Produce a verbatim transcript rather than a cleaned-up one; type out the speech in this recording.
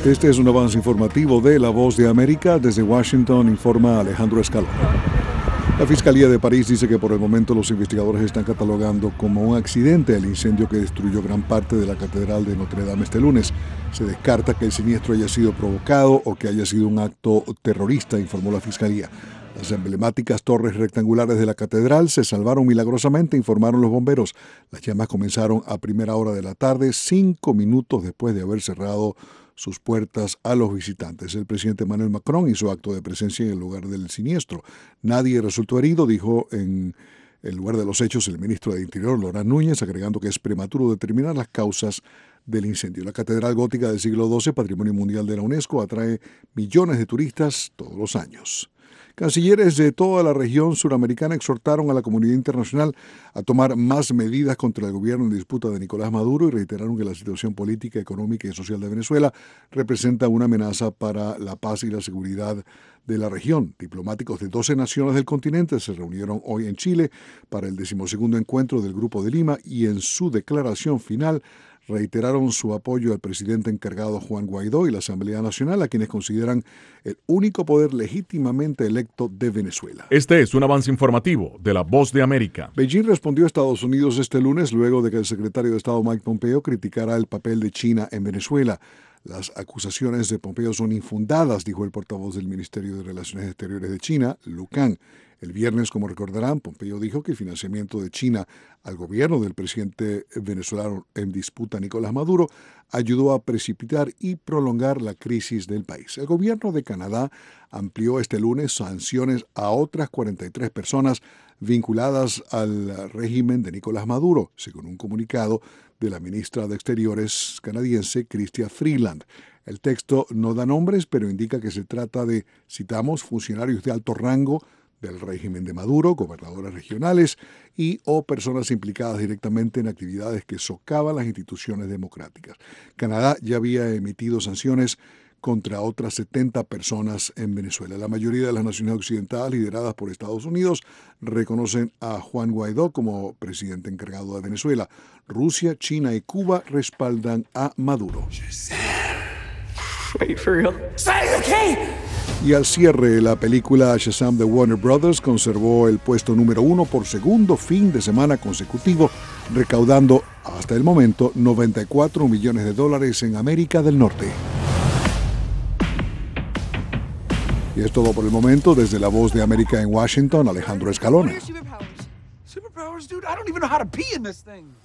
Este es un avance informativo de La Voz de América. Desde Washington informa Alejandro Escalona. La Fiscalía de París dice que por el momento los investigadores están catalogando como un accidente el incendio que destruyó gran parte de la Catedral de Notre Dame este lunes. Se descarta que el siniestro haya sido provocado o que haya sido un acto terrorista, informó la Fiscalía. Las emblemáticas torres rectangulares de la catedral se salvaron milagrosamente, informaron los bomberos. Las llamas comenzaron a primera hora de la tarde, cinco minutos después de haber cerrado sus puertas a los visitantes. El presidente Emmanuel Macron hizo acto de presencia en el lugar del siniestro. Nadie resultó herido, dijo en el lugar de los hechos el ministro de Interior, Laurent Núñez, agregando que es prematuro determinar las causas del incendio. La Catedral Gótica del siglo doce, Patrimonio Mundial de la UNESCO, atrae millones de turistas todos los años. Cancilleres de toda la región suramericana exhortaron a la comunidad internacional a tomar más medidas contra el gobierno en disputa de Nicolás Maduro y reiteraron que la situación política, económica y social de Venezuela representa una amenaza para la paz y la seguridad de la región. Diplomáticos de doce naciones del continente se reunieron hoy en Chile para el decimosegundo encuentro del Grupo de Lima y en su declaración final reiteraron su apoyo al presidente encargado Juan Guaidó y la Asamblea Nacional, a quienes consideran el único poder legítimamente electo de Venezuela. Este es un avance informativo de La Voz de América. Beijing respondió a Estados Unidos este lunes luego de que el secretario de Estado Mike Pompeo criticara el papel de China en Venezuela. Las acusaciones de Pompeo son infundadas, dijo el portavoz del Ministerio de Relaciones Exteriores de China, Lu Kang. El viernes, como recordarán, Pompeo dijo que el financiamiento de China al gobierno del presidente venezolano en disputa, Nicolás Maduro, ayudó a precipitar y prolongar la crisis del país. El gobierno de Canadá amplió este lunes sanciones a otras cuarenta y tres personas vinculadas al régimen de Nicolás Maduro, según un comunicado de la ministra de Exteriores canadiense, Chrystia Freeland. El texto no da nombres, pero indica que se trata de, citamos, funcionarios de alto rango del régimen de Maduro, gobernadores regionales y o personas implicadas directamente en actividades que socavan las instituciones democráticas. Canadá ya había emitido sanciones contra otras setenta personas en Venezuela. La mayoría de las naciones occidentales, lideradas por Estados Unidos, reconocen a Juan Guaidó como presidente encargado de Venezuela. Rusia, China y Cuba respaldan a Maduro. Wait, for real? Say the key! Y al cierre, la película Shazam de Warner Brothers conservó el puesto número uno por segundo fin de semana consecutivo, recaudando hasta el momento noventa y cuatro millones de dólares en América del Norte. Y es todo por el momento. Desde La Voz de América en Washington, Alejandro Escalona. Superpowers, dude. I don't even know how to pee in this thing.